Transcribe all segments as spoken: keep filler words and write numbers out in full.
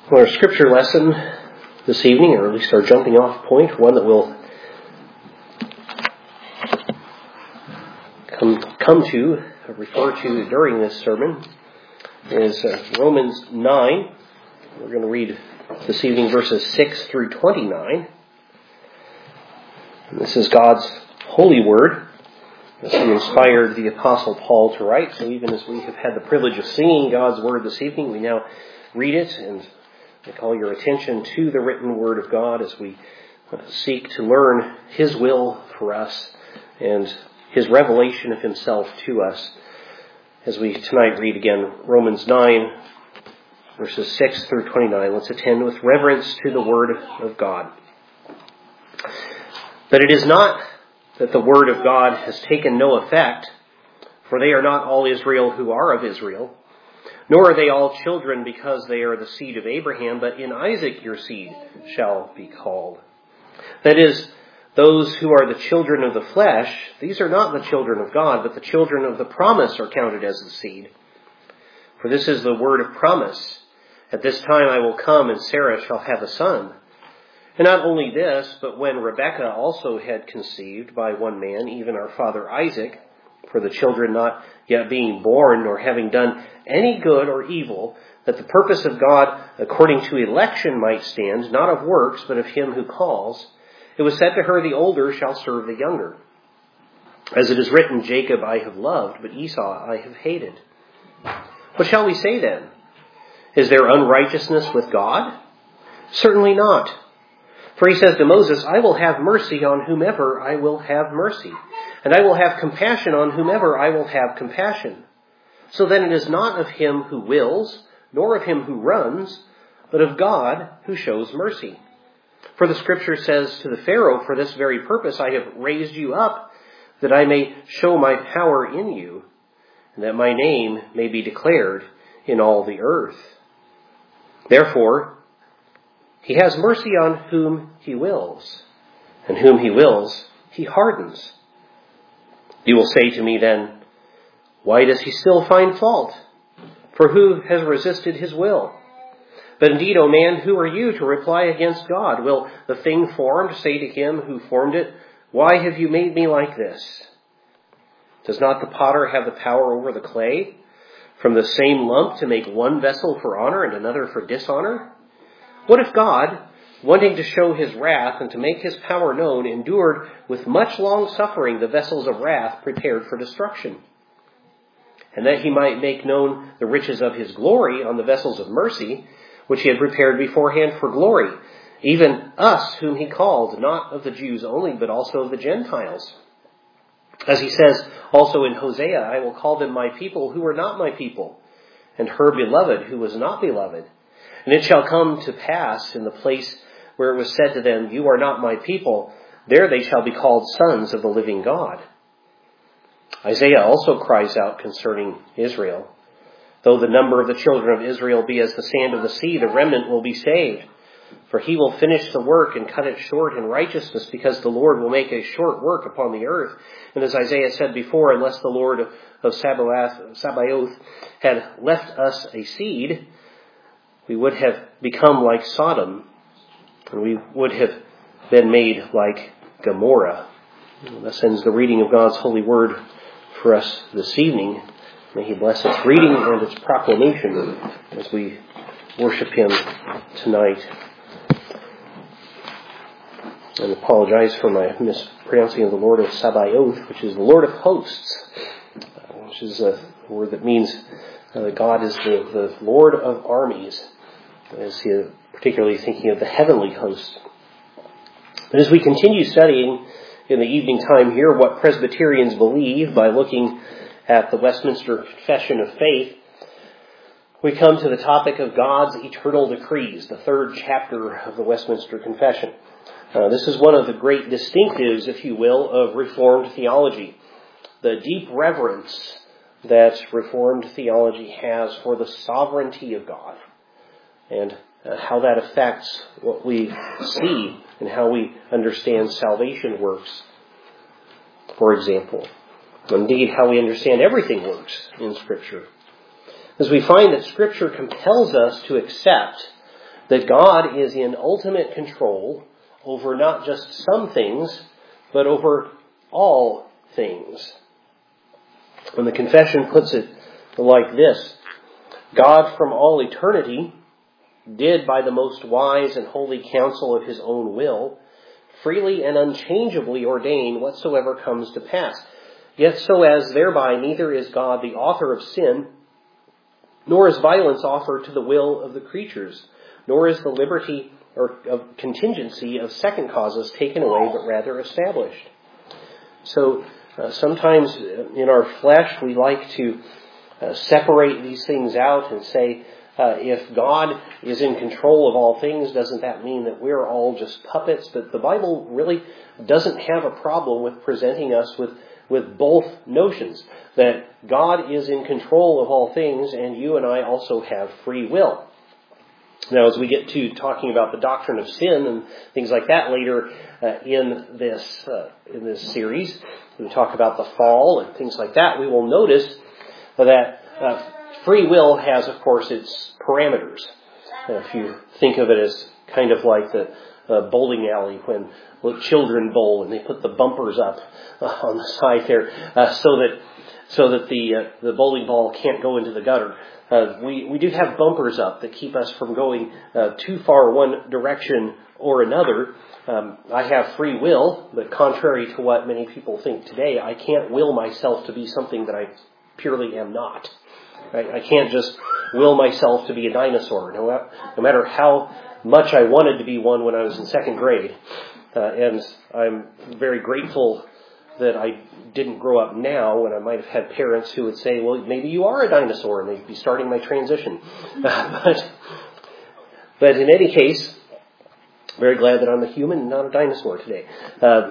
Our scripture lesson this evening, or at least our jumping off point, one that we'll come, come to, refer to during this sermon, is uh, Romans nine. We're going to read this evening verses six through twenty-nine. And this is God's holy word, as He inspired the Apostle Paul to write. So even as we have had the privilege of singing God's word this evening, we now read it, and I call your attention to the written word of God as we seek to learn His will for us and His revelation of Himself to us. As we tonight read again Romans nine, verses six through twenty-nine, let's attend with reverence to the word of God. But it is not that the word of God has taken no effect, for they are not all Israel who are of Israel, nor are they all children because they are the seed of Abraham, but in Isaac your seed shall be called. That is, those who are the children of the flesh, these are not the children of God, but the children of the promise are counted as the seed. For this is the word of promise. At this time I will come, and Sarah shall have a son. And not only this, but when Rebekah also had conceived by one man, even our father Isaac, for the children not yet being born, nor having done any good or evil, that the purpose of God according to election might stand, not of works, but of Him who calls, it was said to her, the older shall serve the younger. As it is written, Jacob I have loved, but Esau I have hated. What shall we say then? Is there unrighteousness with God? Certainly not. For He says to Moses, I will have mercy on whomever I will have mercy, and I will have compassion on whomever I will have compassion. So then it is not of him who wills, nor of him who runs, but of God who shows mercy. For the Scripture says to the Pharaoh, for this very purpose I have raised you up, that I may show my power in you, and that my name may be declared in all the earth. Therefore, He has mercy on whom He wills, and whom He wills, He hardens. You will say to me then, why does He still find fault? For who has resisted His will? But indeed, O man, who are you to reply against God? Will the thing formed say to Him who formed it, why have you made me like this? Does not the potter have the power over the clay, from the same lump to make one vessel for honor and another for dishonor? What if God, wanting to show His wrath and to make His power known, endured with much long suffering the vessels of wrath prepared for destruction, and that He might make known the riches of His glory on the vessels of mercy, which He had prepared beforehand for glory, even us whom He called, not of the Jews only, but also of the Gentiles? As He says also in Hosea, I will call them my people who were not my people, and her beloved who was not beloved. And it shall come to pass in the place where it was said to them, you are not my people, there they shall be called sons of the living God. Isaiah also cries out concerning Israel, though the number of the children of Israel be as the sand of the sea, the remnant will be saved. For He will finish the work and cut it short in righteousness, because the Lord will make a short work upon the earth. And as Isaiah said before, unless the Lord of Sabaoth had left us a seed, we would have become like Sodom, and we would have been made like Gomorrah. Thus ends the reading of God's holy word for us this evening. May He bless its reading and its proclamation as we worship Him tonight. And apologize for my mispronouncing of the Lord of Sabaoth, which is the Lord of hosts, which is a word that means uh, that God is the, the Lord of armies, as he, particularly thinking of the heavenly hosts. But as we continue studying in the evening time here what Presbyterians believe by looking at the Westminster Confession of Faith, we come to the topic of God's eternal decrees, the third chapter of the Westminster Confession. Uh, this is one of the great distinctives, if you will, of Reformed theology. The deep reverence that Reformed theology has for the sovereignty of God, and uh, how that affects what we see and how we understand salvation works, for example. Indeed, how we understand everything works in Scripture. As we find that Scripture compels us to accept that God is in ultimate control over not just some things, but over all things. And the confession puts it like this: God from all eternity did by the most wise and holy counsel of his own will freely and unchangeably ordain whatsoever comes to pass. Yet so as thereby neither is God the author of sin, nor is violence offered to the will of the creatures, nor is the liberty or of contingency of second causes taken away, but rather established. So uh, sometimes in our flesh we like to uh, separate these things out and say, uh, if God is in control of all things, doesn't that mean that we're all just puppets? But the Bible really doesn't have a problem with presenting us with with both notions, that God is in control of all things and you and I also have free will. Now, as we get to talking about the doctrine of sin and things like that later uh, in this uh, in this series, we talk about the fall and things like that, we will notice that uh, free will has, of course, its parameters. Uh, if you think of it as kind of like the uh, bowling alley when children bowl and they put the bumpers up uh, on the side there uh, so that so that the uh, the bowling ball can't go into the gutter. Uh, we, we do have bumpers up that keep us from going uh, too far one direction or another. Um, I have free will, but contrary to what many people think today, I can't will myself to be something that I purely am not. Right? I can't just will myself to be a dinosaur, no, no matter how much I wanted to be one when I was in second grade. Uh, and I'm very grateful that I didn't grow up now when I might have had parents who would say, well, maybe you are a dinosaur, and they'd be starting my transition. Uh, but, but in any case, very glad that I'm a human and not a dinosaur today. Uh,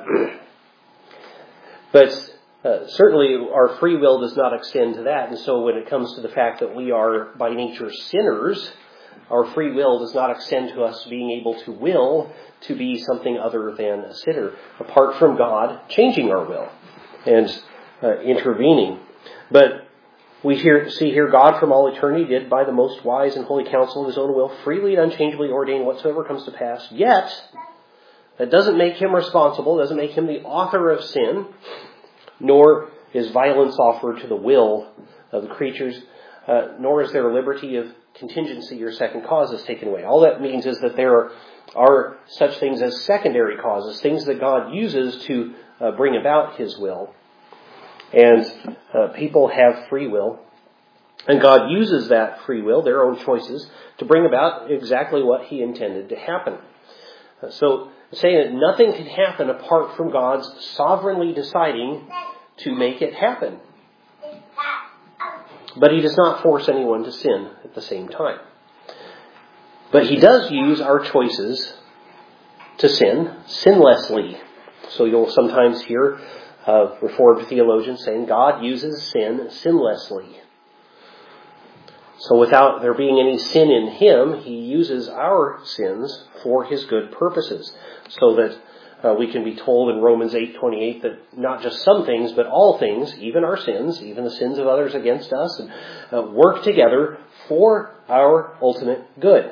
but uh, certainly our free will does not extend to that. And so when it comes to the fact that we are by nature sinners, our free will does not extend to us being able to will to be something other than a sinner, apart from God changing our will and uh, intervening. But we hear, see here, God from all eternity did by the most wise and holy counsel of his own will freely and unchangeably ordain whatsoever comes to pass. Yet, that doesn't make him responsible, doesn't make him the author of sin, nor is violence offered to the will of the creatures, uh, nor is there liberty of contingency or second causes taken away. All that means is that there are, are such things as secondary causes, things that God uses to uh, bring about his will. And uh, people have free will. And God uses that free will, their own choices, to bring about exactly what he intended to happen. Uh, so saying that nothing can happen apart from God's sovereignly deciding to make it happen. But he does not force anyone to sin at the same time. But he does use our choices to sin sinlessly. So you'll sometimes hear uh, Reformed theologians saying God uses sin sinlessly. So without there being any sin in him, he uses our sins for his good purposes. So that Uh, we can be told in Romans eight twenty-eight that not just some things, but all things, even our sins, even the sins of others against us, and, uh, work together for our ultimate good.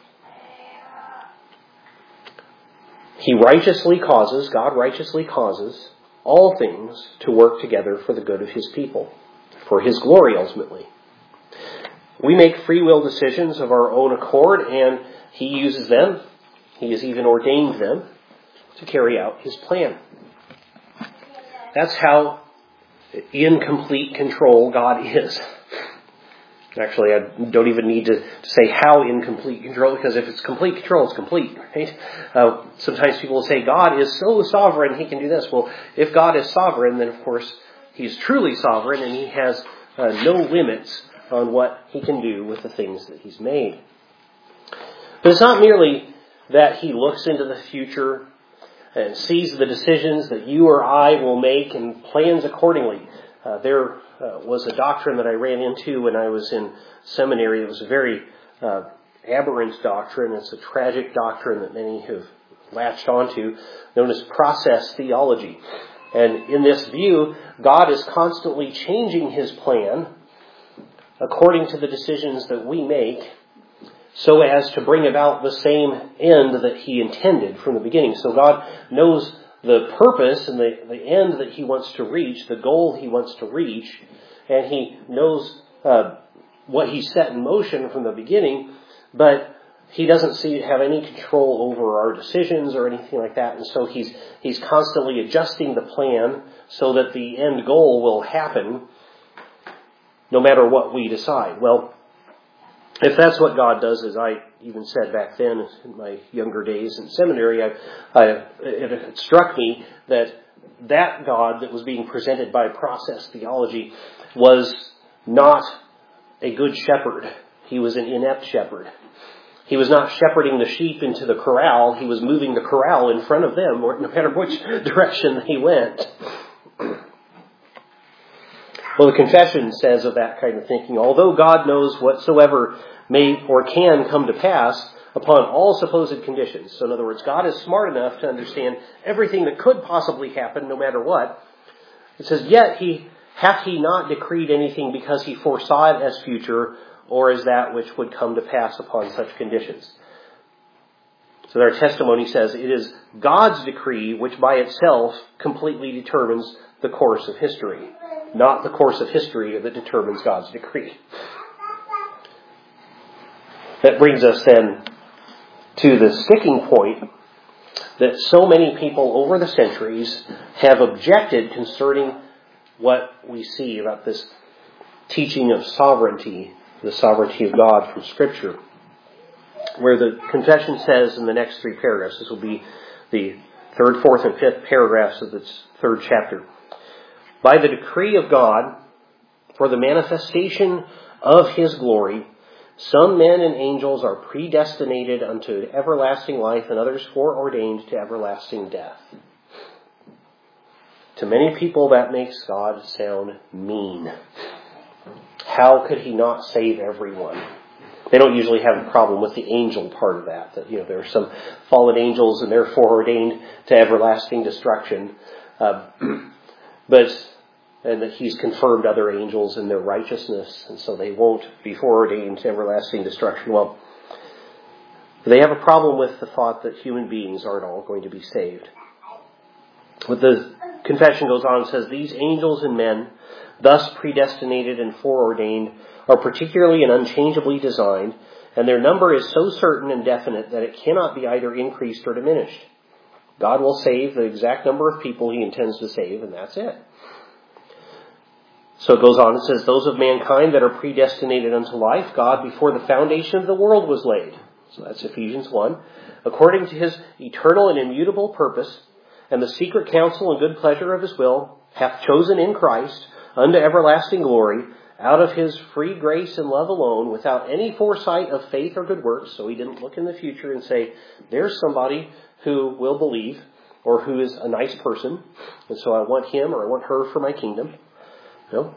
He righteously causes, God righteously causes all things to work together for the good of his people, for his glory ultimately. We make free will decisions of our own accord, and he uses them. He has even ordained them to carry out his plan. That's how in complete control God is. Actually, I don't even need to say how in complete control, because if it's complete control, it's complete, right? Uh, sometimes people will say, God is so sovereign, he can do this. Well, if God is sovereign, then of course he's truly sovereign, and he has uh, no limits on what he can do with the things that he's made. But it's not merely that he looks into the future and sees the decisions that you or I will make and plans accordingly. Uh, there uh, was a doctrine that I ran into when I was in seminary. It was a very uh, aberrant doctrine. It's a tragic doctrine that many have latched onto, known as process theology. And in this view, God is constantly changing his plan according to the decisions that we make, so as to bring about the same end that he intended from the beginning. So God knows the purpose and the, the end that he wants to reach, the goal he wants to reach, and he knows uh, what he set in motion from the beginning, but he doesn't see have any control over our decisions or anything like that. And so he's he's constantly adjusting the plan so that the end goal will happen no matter what we decide. Well, if that's what God does, as I even said back then in my younger days in seminary, I, I, it, it struck me that that God that was being presented by process theology was not a good shepherd. He was an inept shepherd. He was not shepherding the sheep into the corral. He was moving the corral in front of them, no matter which direction he went. Well, the confession says of that kind of thinking, although God knows whatsoever may or can come to pass upon all supposed conditions. So in other words, God is smart enough to understand everything that could possibly happen no matter what. It says, yet he hath he not decreed anything because he foresaw it as future, or as that which would come to pass upon such conditions. So our testimony says it is God's decree which by itself completely determines the course of history, not the course of history that determines God's decree. That brings us then to the sticking point that so many people over the centuries have objected concerning what we see about this teaching of sovereignty, the sovereignty of God from Scripture, where the confession says in the next three paragraphs, this will be the third, fourth, and fifth paragraphs of this third chapter. By the decree of God, for the manifestation of His glory, some men and angels are predestinated unto everlasting life, and others foreordained to everlasting death. To many people, that makes God sound mean. How could He not save everyone? They don't usually have a problem with the angel part of that. That, you know, there are some fallen angels and they're foreordained to everlasting destruction. Uh, but and that He's confirmed other angels in their righteousness, and so they won't be foreordained to everlasting destruction. Well, they have a problem with the thought that human beings aren't all going to be saved. But the confession goes on and says, these angels and men, thus predestinated and foreordained, are particularly and unchangeably designed, and their number is so certain and definite that it cannot be either increased or diminished. God will save the exact number of people He intends to save, and that's it. So it goes on, it says, those of mankind that are predestinated unto life, God before the foundation of the world was laid. So that's Ephesians one. According to His eternal and immutable purpose, and the secret counsel and good pleasure of His will, hath chosen in Christ unto everlasting glory, out of His free grace and love alone, without any foresight of faith or good works. So He didn't look in the future and say, there's somebody who will believe, or who is a nice person, and so I want him or I want her for my kingdom. No.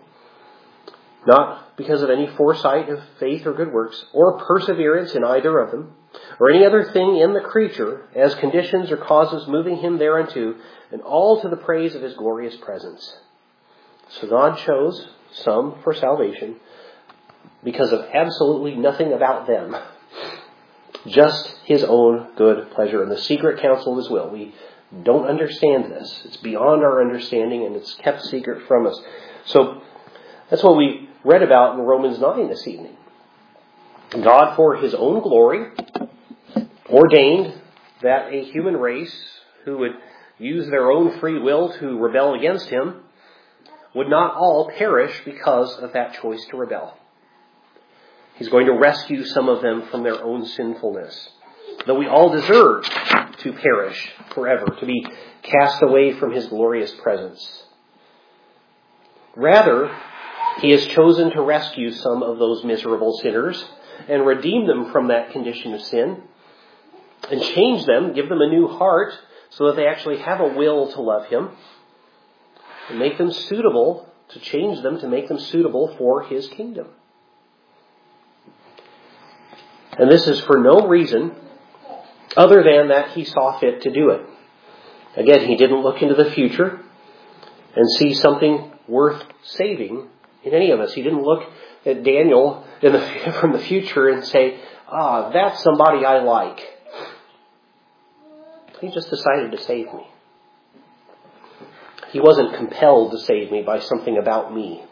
Not because of any foresight of faith or good works, or perseverance in either of them, or any other thing in the creature, as conditions or causes moving him thereunto, and all to the praise of His glorious presence. So God chose some for salvation because of absolutely nothing about them. Just His own good pleasure and the secret counsel of His will. We don't understand this. It's beyond our understanding, and it's kept secret from us. So that's what we read about in Romans nine this evening. God, for His own glory, ordained that a human race who would use their own free will to rebel against Him would not all perish because of that choice to rebel. He's going to rescue some of them from their own sinfulness. Though we all deserve to perish forever, to be cast away from His glorious presence. Rather, He has chosen to rescue some of those miserable sinners and redeem them from that condition of sin and change them, give them a new heart so that they actually have a will to love Him and make them suitable, to change them to make them suitable for His kingdom. And this is for no reason other than that He saw fit to do it. Again, He didn't look into the future and see something worth saving in any of us. He didn't look at Daniel in the, from the future and say, ah, that's somebody I like. He just decided to save me. He wasn't compelled to save me by something about me.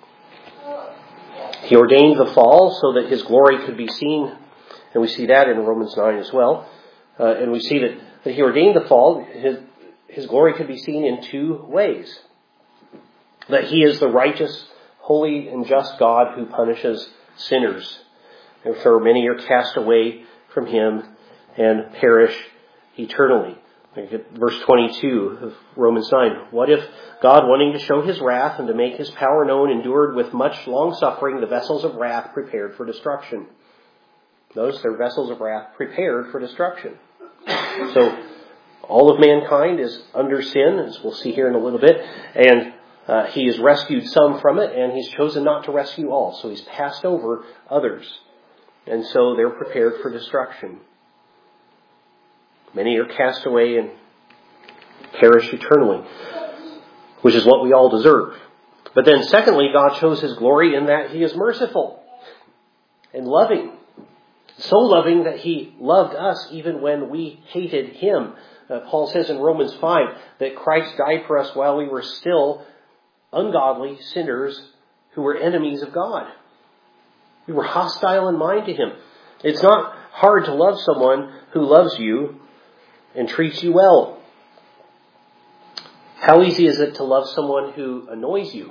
He ordained the fall so that his glory could be seen. And we see that in Romans nine as well. Uh, and we see that, that he ordained the fall. His, his glory could be seen in two ways. That he is the righteous, holy, and just God who punishes sinners. Therefore many are cast away from him and perish eternally. Verse twenty-two of Romans nine. What if God, wanting to show his wrath and to make his power known, endured with much long suffering the vessels of wrath prepared for destruction? Notice they're vessels of wrath prepared for destruction. So all of mankind is under sin, as we'll see here in a little bit, and uh, he has rescued some from it, and he's chosen not to rescue all. So he's passed over others. And so they're prepared for destruction. Many are cast away and perish eternally, which is what we all deserve. But then secondly, God shows his glory in that he is merciful and loving. So loving that he loved us even when we hated him. Uh, Paul says in Romans five that Christ died for us while we were still ungodly sinners who were enemies of God. We were hostile in mind to him. It's not hard to love someone who loves you and treats you well. How easy is it to love someone who annoys you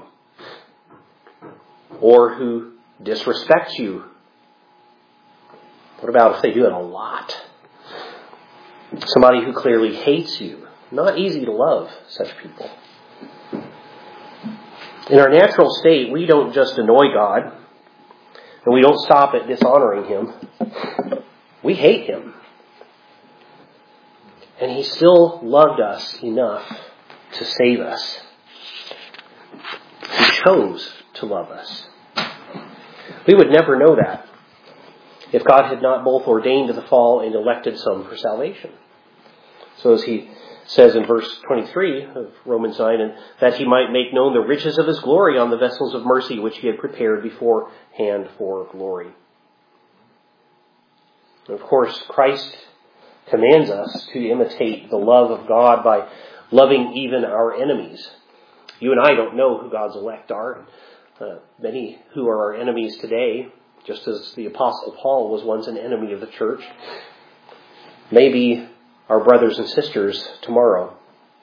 or who disrespects you? What about if they do it a lot? Somebody who clearly hates you. Not easy to love such people. In our natural state, we don't just annoy God, and we don't stop at dishonoring him. We hate him. And he still loved us enough to save us. He chose to love us. We would never know that if God had not both ordained the fall and elected some for salvation. So as he says in verse twenty-three of Romans nine, and that he might make known the riches of his glory on the vessels of mercy which he had prepared beforehand for glory. And of course, Christ commands us to imitate the love of God by loving even our enemies. You and I don't know who God's elect are. Uh, many who are our enemies today, just as the Apostle Paul was once an enemy of the church, may be our brothers and sisters tomorrow.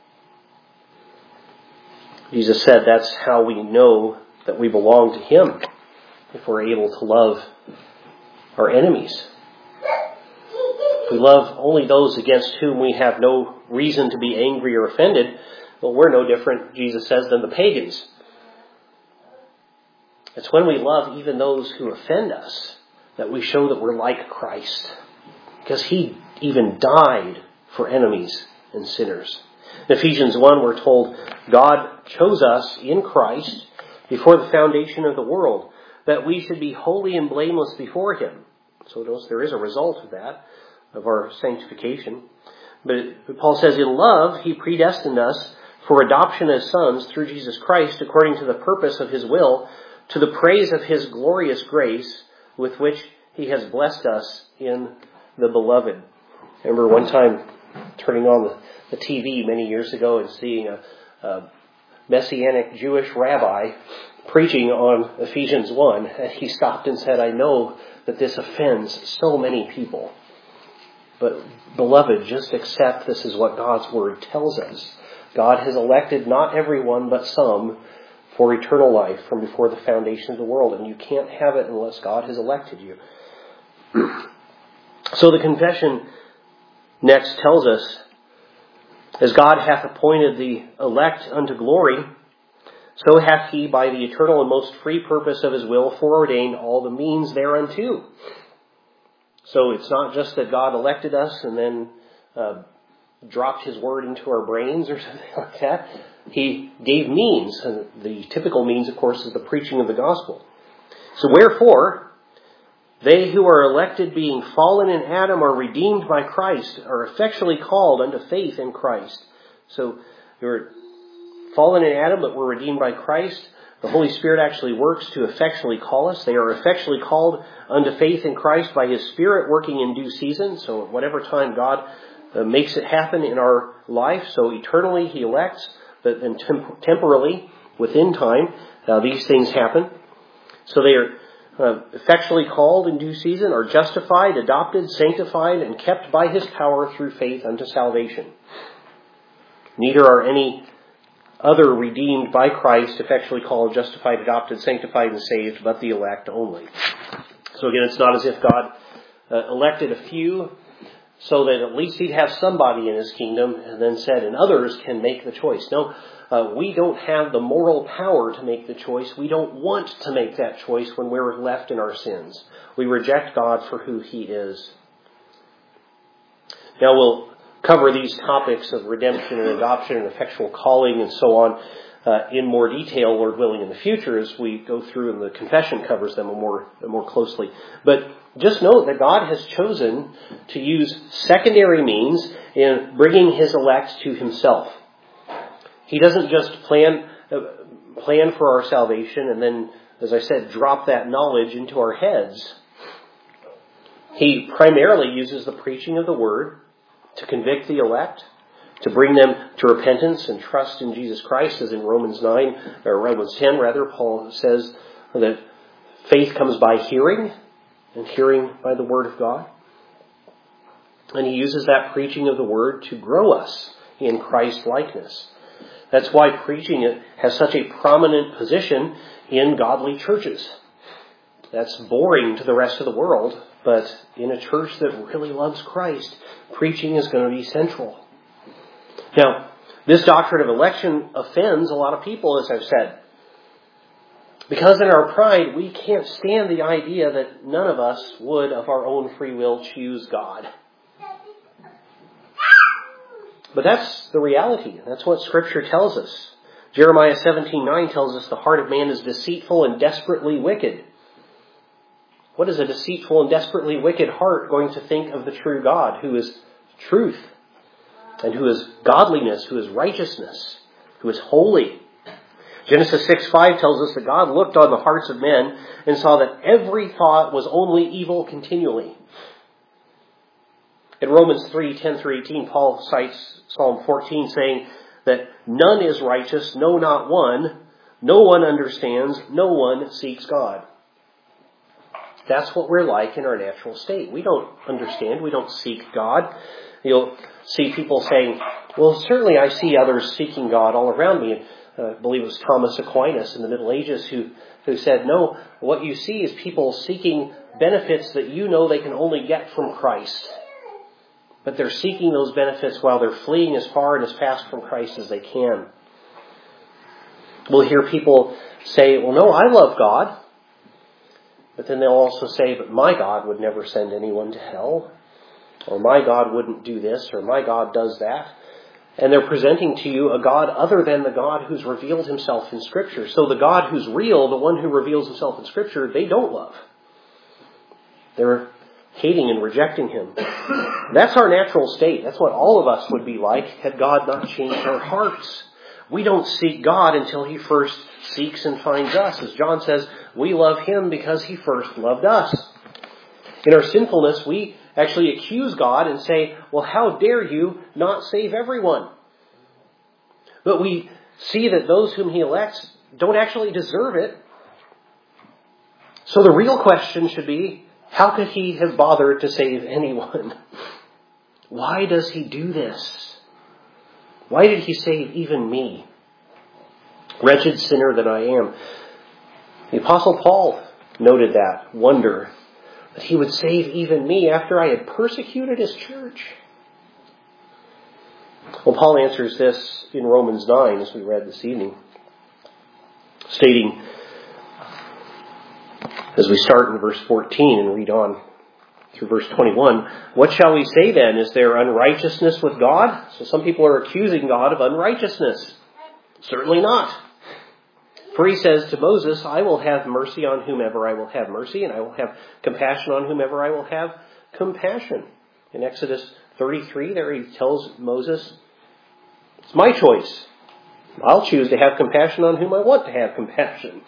Jesus said that's how we know that we belong to him, if we're able to love our enemies. If we love only those against whom we have no reason to be angry or offended, well, we're no different, Jesus says, than the pagans. It's when we love even those who offend us that we show that we're like Christ. Because he even died for enemies and sinners. In Ephesians one, we're told God chose us in Christ before the foundation of the world, that we should be holy and blameless before him. So notice there is a result of that, of our sanctification. But Paul says, in love, he predestined us for adoption as sons through Jesus Christ, according to the purpose of his will, to the praise of his glorious grace, with which he has blessed us in the beloved. I remember one time turning on the, the T V many years ago and seeing a, a Messianic Jewish rabbi preaching on Ephesians one. And he stopped and said, I know that this offends so many people. But beloved, just accept this is what God's word tells us. God has elected not everyone but some for eternal life from before the foundation of the world. And you can't have it unless God has elected you. So the confession next tells us, as God hath appointed the elect unto glory, so hath he by the eternal and most free purpose of his will foreordained all the means thereunto. So it's not just that God elected us and then uh, dropped his word into our brains or something like that. He gave means. And the typical means, of course, is the preaching of the gospel. So wherefore, they who are elected, being fallen in Adam, are redeemed by Christ, are effectually called unto faith in Christ. So you're fallen in Adam, but we're redeemed by Christ. The Holy Spirit actually works to effectually call us. They are effectually called unto faith in Christ by His Spirit working in due season. So at whatever time God uh, makes it happen in our life, so eternally He elects, but then temp- temporally, within time, uh, these things happen. So they are uh, effectually called in due season, are justified, adopted, sanctified, and kept by His power through faith unto salvation. Neither are any other redeemed by Christ, effectually called, justified, adopted, sanctified, and saved, but the elect only. So again, it's not as if God uh, elected a few so that at least He'd have somebody in His kingdom and then said, and others can make the choice. No, uh, we don't have the moral power to make the choice. We don't want to make that choice when we're left in our sins. We reject God for who He is. Now we'll cover these topics of redemption and adoption and effectual calling and so on uh, in more detail, Lord willing, in the future as we go through, and the confession covers them more more closely. But just note that God has chosen to use secondary means in bringing His elect to Himself. He doesn't just plan uh, plan for our salvation and then, as I said, drop that knowledge into our heads. He primarily uses the preaching of the Word to convict the elect, to bring them to repentance and trust in Jesus Christ, as in Romans nine, or Romans ten rather, Paul says that faith comes by hearing, and hearing by the Word of God. And He uses that preaching of the Word to grow us in Christ likeness. That's why preaching has such a prominent position in godly churches. That's boring to the rest of the world, but in a church that really loves Christ, preaching is going to be central. Now, this doctrine of election offends a lot of people, as I've said. Because in our pride, we can't stand the idea that none of us would, of our own free will, choose God. But that's the reality. That's what Scripture tells us. Jeremiah seventeen nine tells us the heart of man is deceitful and desperately wicked. What is a deceitful and desperately wicked heart going to think of the true God, who is truth, and who is godliness, who is righteousness, who is holy? Genesis six five tells us that God looked on the hearts of men and saw that every thought was only evil continually. In Romans three ten through eighteen, Paul cites Psalm fourteen, saying that none is righteous, no, not one. No one understands, no one seeks God. That's what we're like in our natural state. We don't understand. We don't seek God. You'll see people saying, well, certainly I see others seeking God all around me. Uh, I believe it was Thomas Aquinas in the Middle Ages who, who said, no, what you see is people seeking benefits that you know they can only get from Christ. But they're seeking those benefits while they're fleeing as far and as fast from Christ as they can. We'll hear people say, well, no, I love God. But then they'll also say, but my God would never send anyone to hell. Or my God wouldn't do this, or my God does that. And they're presenting to you a God other than the God who's revealed Himself in Scripture. So the God who's real, the one who reveals Himself in Scripture, they don't love. They're hating and rejecting Him. That's our natural state. That's what all of us would be like had God not changed our hearts. We don't seek God until He first seeks and finds us. As John says, we love Him because He first loved us. In our sinfulness, we actually accuse God and say, well, how dare you not save everyone? But we see that those whom He elects don't actually deserve it. So the real question should be, how could He have bothered to save anyone? Why does He do this? Why did He save even me? Wretched sinner that I am. The Apostle Paul noted that wonder, that He would save even me after I had persecuted His church. Well, Paul answers this in Romans nine, as we read this evening, stating, as we start in verse fourteen and read on through verse twenty-one, what shall we say then? Is there unrighteousness with God? So some people are accusing God of unrighteousness. Certainly not. For He says to Moses, I will have mercy on whomever I will have mercy, and I will have compassion on whomever I will have compassion. In Exodus thirty-three, there He tells Moses, it's my choice. I'll choose to have compassion on whom I want to have compassion.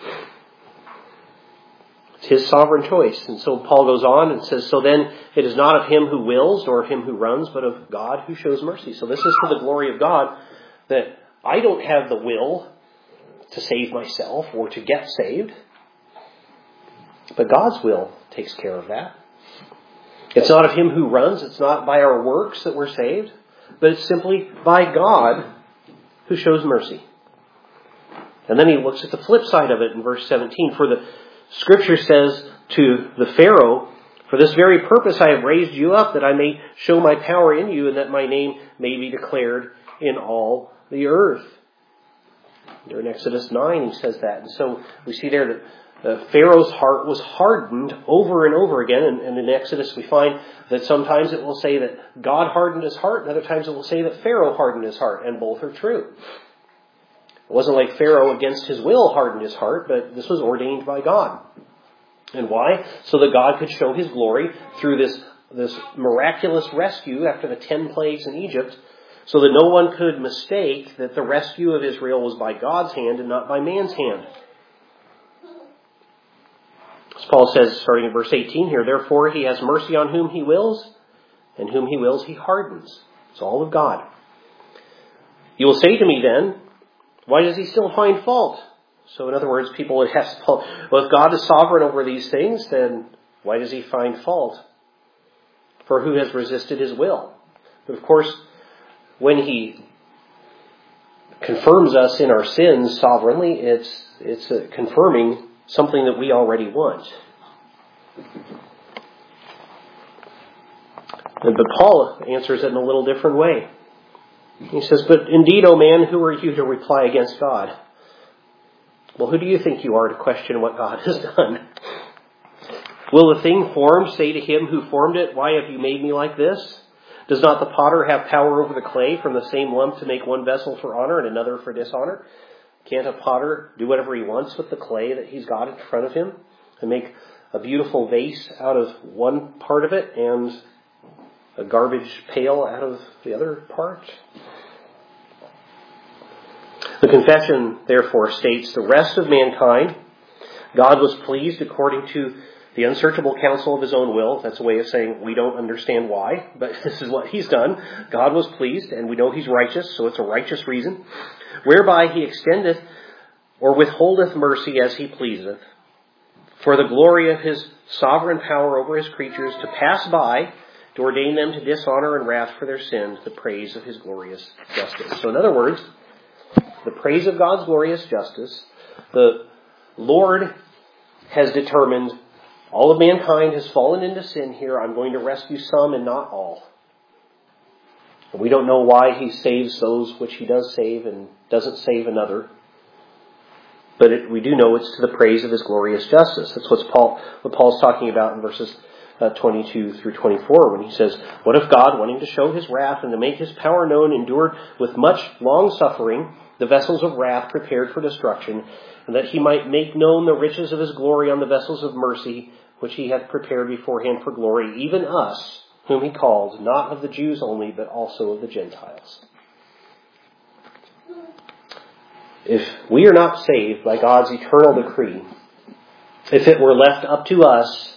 It's his sovereign choice. And so Paul goes on and says, so then it is not of him who wills nor of him who runs, but of God who shows mercy. So this is for the glory of God, that I don't have the will to save myself or to get saved. But God's will takes care of that. It's not of him who runs. It's not by our works that we're saved. But it's simply by God who shows mercy. And then he looks at the flip side of it in verse seventeen. For the Scripture says to the Pharaoh, for this very purpose I have raised you up, that I may show my power in you, and that my name may be declared in all the earth. There in Exodus nine he says that. And so we see there that Uh, Pharaoh's heart was hardened over and over again. And, and in Exodus we find that sometimes it will say that God hardened his heart, and other times it will say that Pharaoh hardened his heart, and both are true. It wasn't like Pharaoh against his will hardened his heart, but this was ordained by God. And why? So that God could show his glory through this, this miraculous rescue after the ten plagues in Egypt, so that no one could mistake that the rescue of Israel was by God's hand and not by man's hand. As Paul says, starting in verse eighteen here, therefore he has mercy on whom he wills, and whom he wills he hardens. It's all of God. You will say to me then, why does he still find fault? So in other words, people would ask Paul, well, if God is sovereign over these things, then why does he find fault? For who has resisted his will? But of course, when he confirms us in our sins sovereignly, it's it's uh, confirming something that we already want. And, but Paul answers it in a little different way. He says, but indeed, O man, who are you to reply against God? Well, who do you think you are to question what God has done? Will the thing formed say to him who formed it, why have you made me like this? Does not the potter have power over the clay from the same lump to make one vessel for honor and another for dishonor? Can't a potter do whatever he wants with the clay that he's got in front of him and make a beautiful vase out of one part of it and a garbage pail out of the other part? The confession, therefore, states the rest of mankind, God was pleased according to the unsearchable counsel of his own will. That's a way of saying we don't understand why, but this is what he's done. God was pleased, and we know he's righteous, so it's a righteous reason, whereby he extendeth or withholdeth mercy as he pleaseth, for the glory of his sovereign power over his creatures, to pass by, to ordain them to dishonor and wrath for their sins, the praise of his glorious justice. So in other words, the praise of God's glorious justice, the Lord has determined all of mankind has fallen into sin here. I'm going to rescue some and not all. We don't know why he saves those which he does save and doesn't save another. But it, we do know it's to the praise of his glorious justice. That's what's Paul, what Paul's talking about in verses uh, twenty-two through twenty-four when he says, what if God, wanting to show his wrath and to make his power known, endured with much long suffering the vessels of wrath prepared for destruction, and that he might make known the riches of his glory on the vessels of mercy, which he hath prepared beforehand for glory, even us, whom he called, not of the Jews only, but also of the Gentiles. If we are not saved by God's eternal decree, if it were left up to us,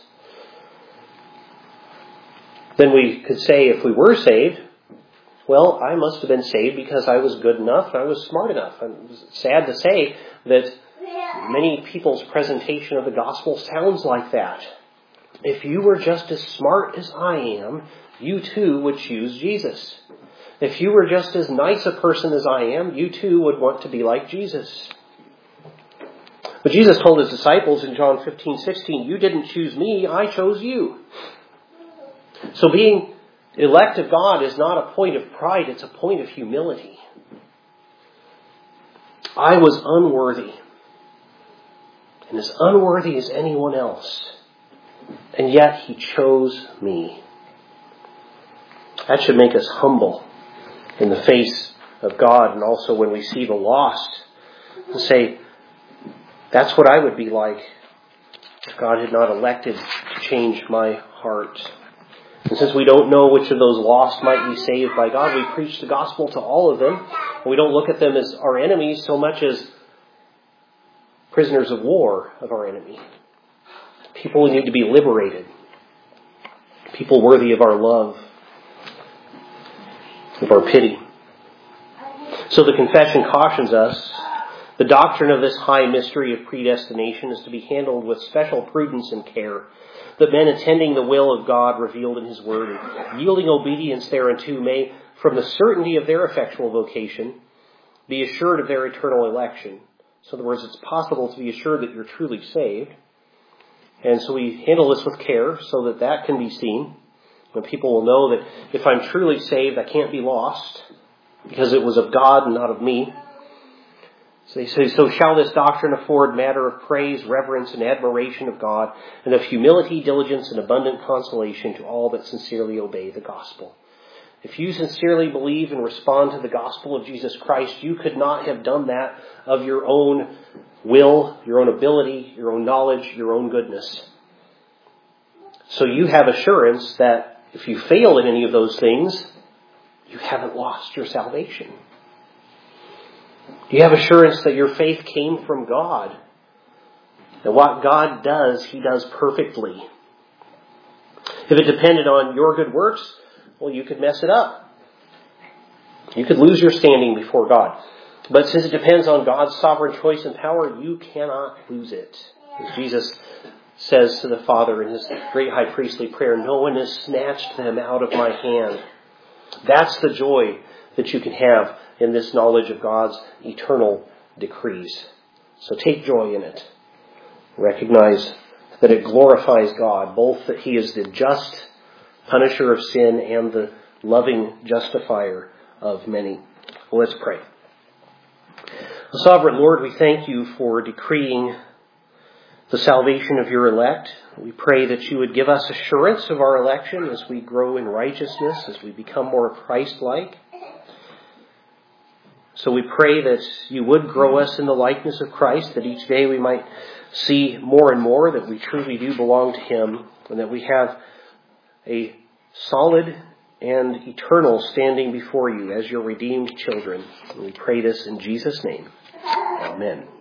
then we could say if we were saved, well, I must have been saved because I was good enough, I was smart enough. It's sad to say that many people's presentation of the gospel sounds like that. If you were just as smart as I am, you too would choose Jesus. If you were just as nice a person as I am, you too would want to be like Jesus. But Jesus told his disciples in John fifteen sixteen, you didn't choose me, I chose you. So being elect of God is not a point of pride, it's a point of humility. I was unworthy, and as unworthy as anyone else, and yet he chose me. That should make us humble in the face of God, and also when we see the lost, to say, that's what I would be like if God had not elected to change my heart. And since we don't know which of those lost might be saved by God, we preach the gospel to all of them. And we don't look at them as our enemies so much as prisoners of war of our enemy. People who need to be liberated. People worthy of our love, of our pity. So the confession cautions us, the doctrine of this high mystery of predestination is to be handled with special prudence and care, that men attending the will of God revealed in His Word and yielding obedience thereunto may, from the certainty of their effectual vocation, be assured of their eternal election. So in other words, it's possible to be assured that you're truly saved. And so we handle this with care so that that can be seen. And people will know that if I'm truly saved, I can't be lost because it was of God and not of me. So they say, so shall this doctrine afford matter of praise, reverence, and admiration of God, and of humility, diligence, and abundant consolation to all that sincerely obey the gospel. If you sincerely believe and respond to the gospel of Jesus Christ, you could not have done that of your own will, your own ability, your own knowledge, your own goodness. So you have assurance that if you fail in any of those things, you haven't lost your salvation. You have assurance that your faith came from God. And what God does, He does perfectly. If it depended on your good works, well, you could mess it up. You could lose your standing before God. But since it depends on God's sovereign choice and power, you cannot lose it. As Jesus says to the Father in His great high priestly prayer, no one has snatched them out of my hand. That's the joy that you can have in this knowledge of God's eternal decrees. So take joy in it. Recognize that it glorifies God, both that He is the just punisher of sin and the loving justifier of many. Well, let's pray. Sovereign Lord, we thank You for decreeing the salvation of Your elect. We pray that You would give us assurance of our election as we grow in righteousness, as we become more Christ-like. So we pray that You would grow us in the likeness of Christ, that each day we might see more and more that we truly do belong to Him, and that we have a solid and eternal standing before You as Your redeemed children. And we pray this in Jesus' name. Amen.